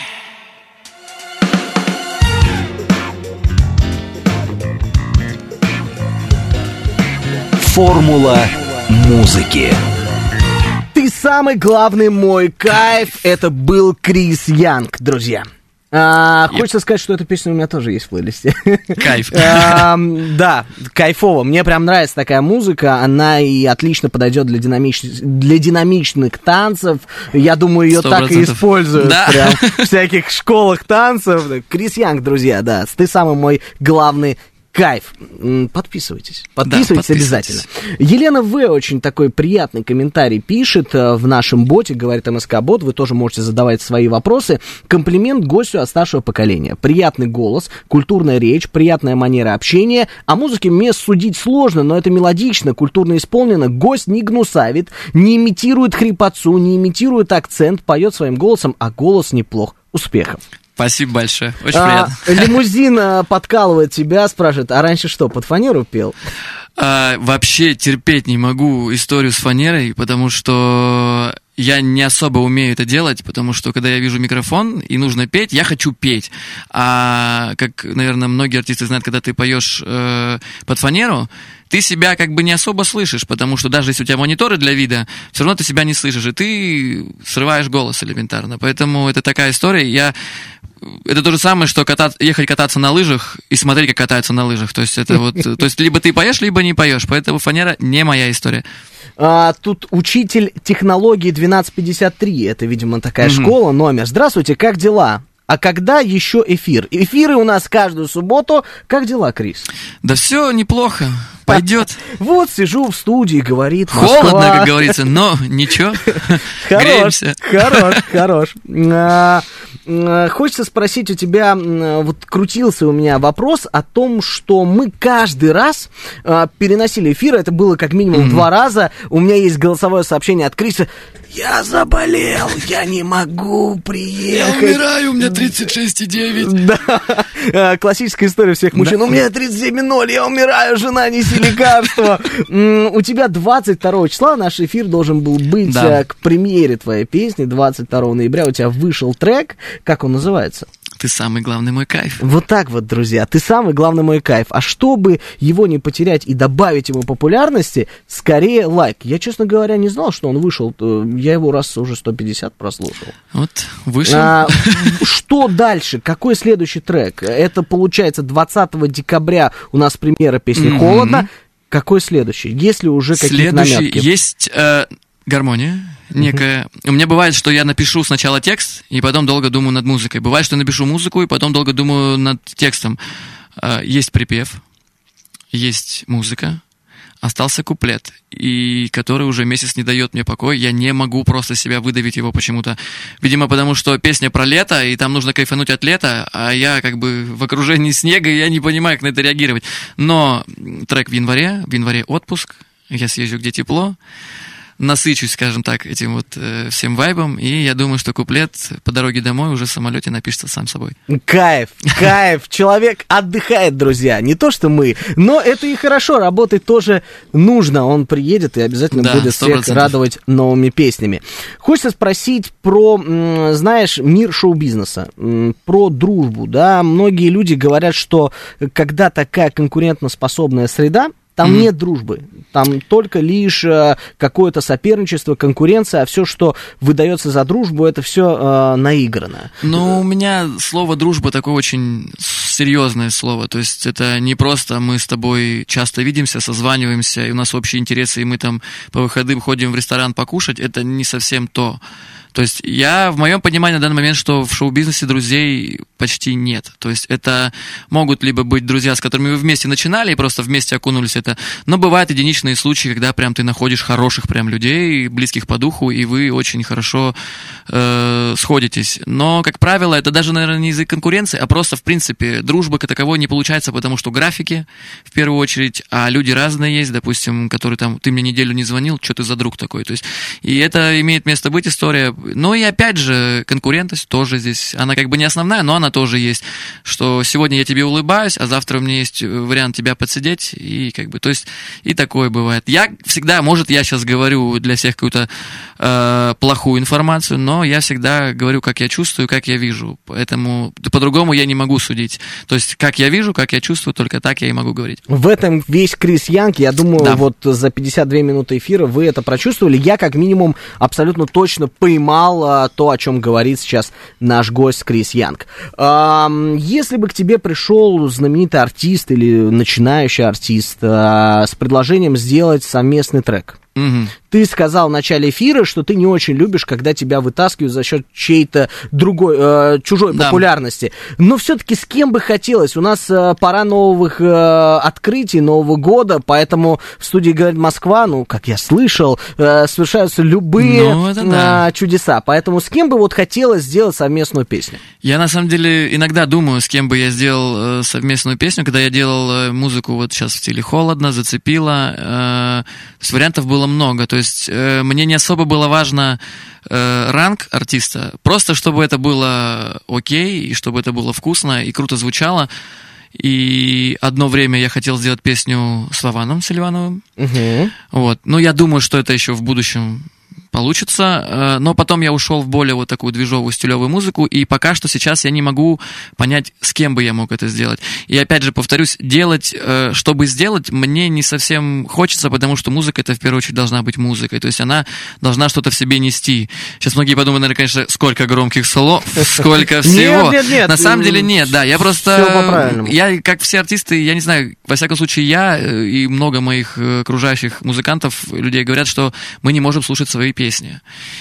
Формула музыки. Ты самый главный мой кайф. Это был Крис Янг, друзья. А, yep. Хочется сказать, что эта песня у меня тоже есть в плейлисте. Кайф. а, да, кайфово. Мне прям нравится такая музыка. Она и отлично подойдет для, динамич... для динамичных танцев. Я думаю, ее так и используют да. прям в всяких школах танцев. Крис Янг, друзья, да. Ты самый мой главный кайф. Подписывайтесь. Подписывайтесь да, обязательно. Елена В. очень такой приятный комментарий пишет в нашем боте, говорит МСК-бот. Вы тоже можете задавать свои вопросы. Комплимент гостю от старшего поколения. Приятный голос, культурная речь, приятная манера общения. О музыке мне судить сложно, но это мелодично, культурно исполнено. Гость не гнусавит, не имитирует хрипотцу, не имитирует акцент, поет своим голосом, а голос неплох. Успехов. Спасибо большое, очень а, приятно. Лимузин а, подкалывает тебя, спрашивает, а раньше что, под фанеру пел? А, вообще терпеть не могу историю с фанерой, потому что я не особо умею это делать, потому что когда я вижу микрофон и нужно петь, я хочу петь. А как, наверное, многие артисты знают, когда ты поешь э, под фанеру, ты себя как бы не особо слышишь, потому что даже если у тебя мониторы для вида, все равно ты себя не слышишь, и ты срываешь голос элементарно. Поэтому это такая история. Я это то же самое, что кататься, ехать кататься на лыжах и смотреть, как катаются на лыжах. То есть это вот, то есть либо ты поешь, либо не поешь. Поэтому фанера не моя история. А, тут учитель технологии двенадцать пятьдесят три. Это, видимо, такая mm-hmm. школа, номер. Здравствуйте, как дела? А когда еще эфир? Эфиры у нас каждую субботу. Как дела, Крис? Да все неплохо. Пойдет. Вот сижу в студии, говорит Москва. Холодно, как говорится, но ничего. Хорош, хорош, хорош. Хочется спросить у тебя, вот крутился у меня вопрос о том, что мы каждый раз переносили эфиры, это было как минимум два раза. У меня есть голосовое сообщение от Криса. Я заболел, я не могу приехать. Я умираю, у меня тридцать шесть и девять. Да, классическая история всех мужчин. Да. У меня тридцать семь и ноль, я умираю, жена, неси лекарства. У тебя двадцать второго числа наш эфир должен был быть, да, к премьере твоей песни. двадцать второго ноября у тебя вышел трек. Как он называется? Ты самый главный мой кайф. Вот так вот, друзья, ты самый главный мой кайф. А чтобы его не потерять и добавить ему популярности, скорее лайк. Я, честно говоря, не знал, что он вышел. Я его раз уже сто пятьдесят прослушал. Вот, вышел. А, что дальше? Какой следующий трек? Это, получается, двадцатого декабря у нас премьера песни mm-hmm. «Холодно». Какой следующий? Есть ли уже какие-то наметки? Следующий есть э, гармония. Некая. Uh-huh. У меня бывает, что я напишу сначала текст, и потом долго думаю над музыкой. Бывает, что я напишу музыку, и потом долго думаю над текстом. Есть припев, есть музыка, остался куплет, и который уже месяц не дает мне покоя. Я не могу просто себя выдавить его почему-то. Видимо, потому что песня про лето, и там нужно кайфануть от лета, а я как бы в окружении снега, и я не понимаю, как на это реагировать. Но трек в январе, в январе отпуск, я съезжу, где тепло, насычусь, скажем так, этим вот э, всем вайбом, и я думаю, что куплет по дороге домой уже в самолете напишется сам собой. Кайф, кайф, человек отдыхает, друзья, не то что мы, но это и хорошо, работать тоже нужно, он приедет и обязательно да, будет всех радовать новыми песнями. Хочется спросить про, знаешь, мир шоу-бизнеса, про дружбу, да, многие люди говорят, что когда такая конкурентоспособная среда, там mm-hmm. нет дружбы, там только лишь э, какое-то соперничество, конкуренция, а все, что выдается за дружбу, это все э, наиграно. Ну, у меня слово «дружба» такое очень серьезное слово, то есть это не просто мы с тобой часто видимся, созваниваемся, и у нас общие интересы, и мы там по выходным ходим в ресторан покушать, это не совсем то. То есть я, в моем понимании на данный момент, что в шоу-бизнесе друзей почти нет. То есть это могут либо быть друзья, с которыми вы вместе начинали и просто вместе окунулись в это, но бывают единичные случаи, когда прям ты находишь хороших прям людей, близких по духу, и вы очень хорошо э, сходитесь. Но, как правило, это даже, наверное, не из-за конкуренции, а просто, в принципе, дружба как таковой не получается, потому что графики, в первую очередь, а люди разные есть, допустим, которые там, ты мне неделю не звонил, что ты за друг такой? То есть, и это имеет место быть, история. Ну и опять же, конкурентность тоже здесь, она как бы не основная, но она тоже есть, что сегодня я тебе улыбаюсь, а завтра у меня есть вариант тебя подсидеть, и как бы, то есть, и такое бывает. Я всегда, может, я сейчас говорю для всех какую-то э, плохую информацию, но я всегда говорю, как я чувствую, как я вижу, поэтому по-другому я не могу судить. То есть, как я вижу, как я чувствую, только так я и могу говорить. В этом весь Крис Янг, я думаю, да. Вот за пятьдесят две минуты эфира вы это прочувствовали, я как минимум абсолютно точно поймал то, о чем говорит сейчас наш гость Крис Янг. Если бы к тебе пришел знаменитый артист или начинающий артист с предложением сделать совместный трек, угу. Ты сказал в начале эфира, что ты не очень любишь, когда тебя вытаскивают за счет чьей-то другой, э, чужой да. популярности. Но все-таки с кем бы хотелось? У нас э, пора новых э, открытий, Нового года, поэтому в студии «Говорит Москва», ну, как я слышал, э, совершаются любые ну, да. э, чудеса. Поэтому с кем бы вот хотелось сделать совместную песню? Я, на самом деле, иногда думаю, с кем бы я сделал э, совместную песню, когда я делал э, музыку вот сейчас в стиле «Холодно», «Зацепило». Э, то есть вариантов было много, то есть есть э, мне не особо было важно э, ранг артиста, просто чтобы это было окей, и чтобы это было вкусно и круто звучало. И одно время я хотел сделать песню с Вованом Селивановым. Uh-huh. Вот. Но я думаю, что это еще в будущем получится, но потом я ушел в более вот такую движовую стилевую музыку, и пока что сейчас я не могу понять, с кем бы я мог это сделать. И опять же, повторюсь, делать, чтобы сделать, мне не совсем хочется, потому что музыка — это в первую очередь должна быть музыкой, то есть она должна что-то в себе нести. Сейчас многие подумают, наверное, конечно, сколько громких слов, сколько всего. Нет, нет, нет. На самом деле нет, да, я просто... Все по-правильному. Я, как все артисты, я не знаю, во всяком случае, я и много моих окружающих музыкантов, людей говорят, что мы не можем слушать свои песни.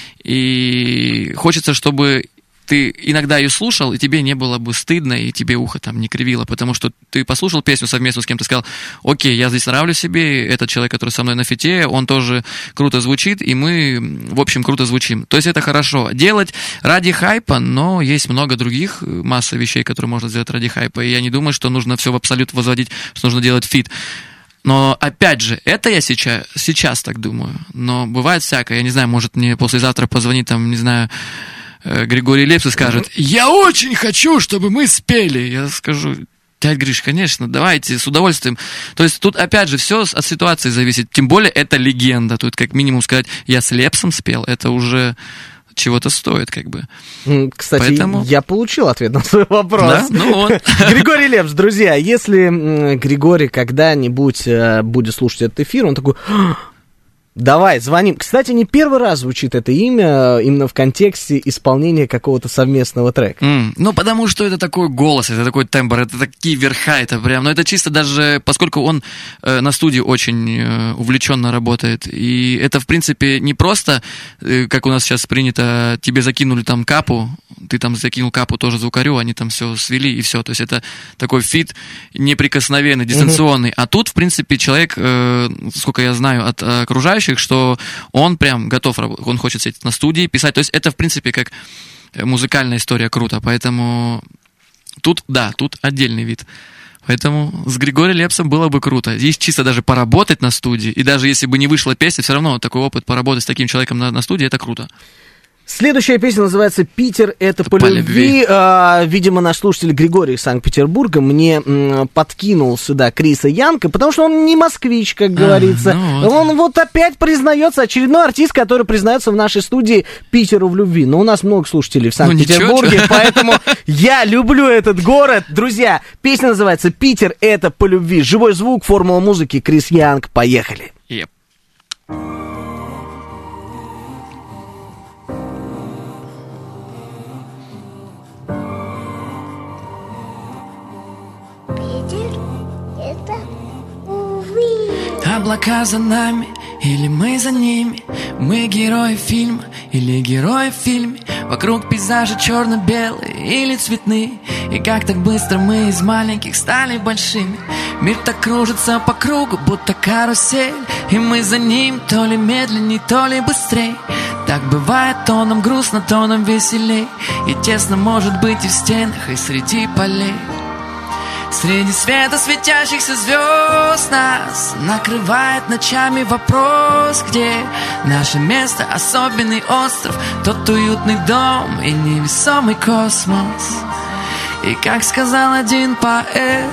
И хочется, чтобы ты иногда ее слушал, и тебе не было бы стыдно, и тебе ухо там не кривило, потому что ты послушал песню совместно с кем-то, сказал: окей, я здесь нравлюсь себе, этот человек, который со мной на фите, он тоже круто звучит, и мы, в общем, круто звучим. То есть это хорошо. Делать ради хайпа, но есть много других, масса вещей, которые можно сделать ради хайпа, и я не думаю, что нужно все в абсолют возводить, что нужно делать фит. Но, опять же, это я сейчас, сейчас так думаю, но бывает всякое, я не знаю, может мне послезавтра позвонит, там, не знаю, Григорий Лепс и скажет: я очень хочу, чтобы мы спели. Я скажу: дядь Гриш, конечно, давайте, с удовольствием. То есть тут, опять же, все от ситуации зависит. Тем более, это легенда. Тут, как минимум, сказать: я с Лепсом спел, это уже чего-то стоит, как бы. Кстати, Поэтому... я получил ответ на свой вопрос. Да? Ну вот. Григорий Лепс, друзья, если Григорий когда-нибудь будет слушать этот эфир, он такой: давай, звоним. Кстати, не первый раз звучит это имя именно в контексте исполнения какого-то совместного трека. Mm, ну, потому что это такой голос, это такой тембр, это такие верха, это прям, ну, это чисто даже, поскольку он э, на студии очень э, увлеченно работает, и это, в принципе, не просто, э, как у нас сейчас принято, тебе закинули там капу, ты там закинул капу тоже звукарю, они там все свели, и все, то есть это такой фит неприкосновенный, дистанционный, mm-hmm. а тут, в принципе, человек, э, сколько я знаю от э, окружающих, что он прям готов работать, он хочет сидеть на студии, писать. То есть это, в принципе, как музыкальная история круто. Поэтому тут, да, тут отдельный вид. Поэтому с Григорием Лепсом было бы круто. Здесь чисто даже поработать на студии. И даже если бы не вышла песня, все равно такой опыт поработать с таким человеком на, на студии, это круто. Следующая песня называется «Питер — это по, по любви». любви. А, видимо, наш слушатель Григорий из Санкт-Петербурга мне м, подкинул сюда Криса Янка, потому что он не москвич, как говорится. А, ну вот. Он вот опять признается, очередной артист, который признается в нашей студии Питеру в любви. Но у нас много слушателей в Санкт-Петербурге, ну, поэтому я люблю этот город. Друзья, песня называется «Питер — это по любви». Живой звук, формула музыки, Крис Янг. Поехали. Yep. Облака за нами, или мы за ними, мы герои фильма, или герои в фильме. Вокруг пейзажи черно-белые или цветные. И как так быстро мы из маленьких стали большими. Мир так кружится по кругу, будто карусель. И мы за ним то ли медленней, то ли быстрей. Так бывает, то нам грустно, то нам веселей. И тесно может быть и в стенах, и среди полей. Среди света светящихся звезд нас накрывает ночами вопрос, где наше место, особенный остров, тот уютный дом и невесомый космос. И как сказал один поэт: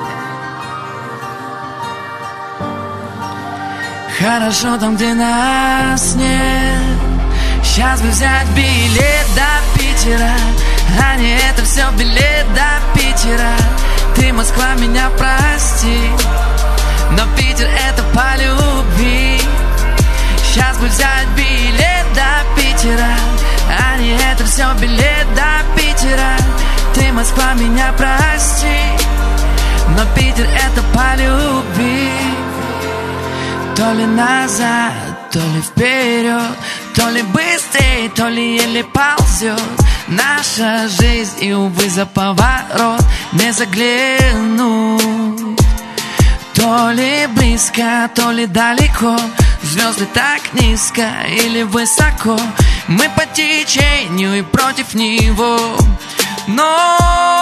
хорошо там, где нас нет. Сейчас бы взять билет до Питера, а не это все билет до Питера. Ты, Москва, меня прости, но Питер — это по любви. Сейчас бы взять билет до Питера, а не это все билет до Питера. Ты, Москва, меня прости, но Питер — это по любви. То ли назад, то ли вперед, то ли быстрее, то ли еле ползет наша жизнь, и, увы, за поворот не заглянуть. То ли близко, то ли далеко, звезды так низко или высоко. Мы по течению и против него, но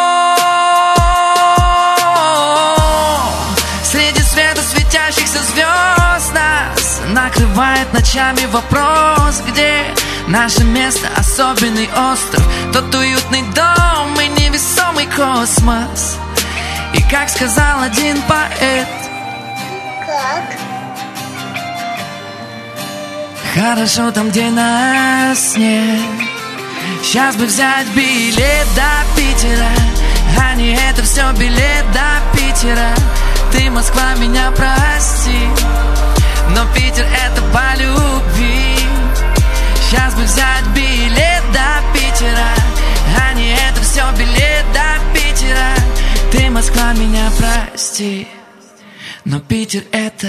среди света светящихся звезд нас накрывает ночами вопрос, где наше место, особенный остров, тот уютный дом и невесомый космос. И как сказал один поэт: как? Хорошо там, где нас нет. Сейчас бы взять билет до Питера, а не это все билет до Питера. Ты, Москва, меня прости, но Питер это по любви. Сейчас бы взять билет до Питера, а не это все билет до Питера. Ты, Москва, меня прости, но Питер это...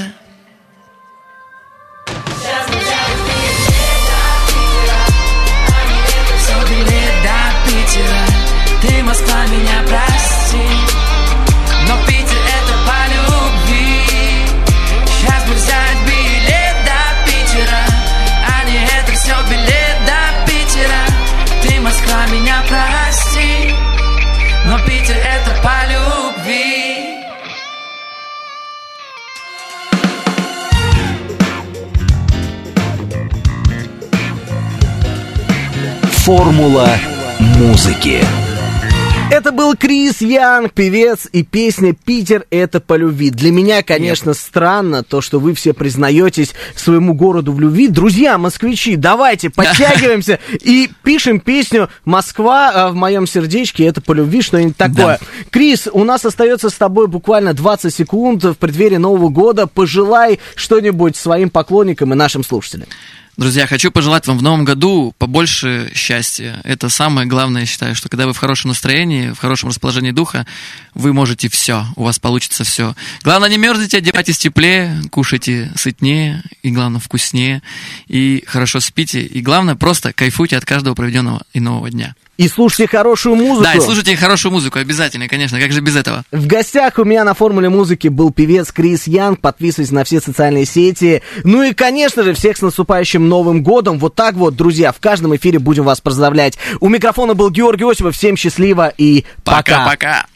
Сейчас бы взять билет до Питера, а не это все билет до Питера. Ты, Москва, меня прости, но Питер это по любви. Сейчас бы взять билет до Питера, а не это все билет до Питера. Ты, Москва, меня прости, но Питер это по любви. Формула музыки. Это был Крис Янг, певец, и песня «Питер – это по любви». Для меня, конечно, Нет. странно то, что вы все признаетесь своему городу в любви. Друзья, москвичи, давайте подтягиваемся и пишем песню «Москва в моем сердечке – это по любви», что-нибудь такое. Да. Крис, у нас остается с тобой буквально двадцать секунд в преддверии Нового года. Пожелай что-нибудь своим поклонникам и нашим слушателям. Друзья, хочу пожелать вам в новом году побольше счастья. Это самое главное, я считаю, что когда вы в хорошем настроении, в хорошем расположении духа, вы можете все, у вас получится все. Главное, не мерзните, одевайтесь теплее, кушайте сытнее и, главное, вкуснее, и хорошо спите, и, главное, просто кайфуйте от каждого проведенного и нового дня. И слушайте хорошую музыку. Да, и слушайте хорошую музыку, обязательно, конечно, как же без этого. В гостях у меня на «Формуле музыки» был певец Крис Янг. Подписывайтесь на все социальные сети. Ну и, конечно же, всех с наступающим Новым годом. Вот так вот, друзья, в каждом эфире будем вас поздравлять. У микрофона был Георгий Осипов. Всем счастливо и пока. Пока-пока.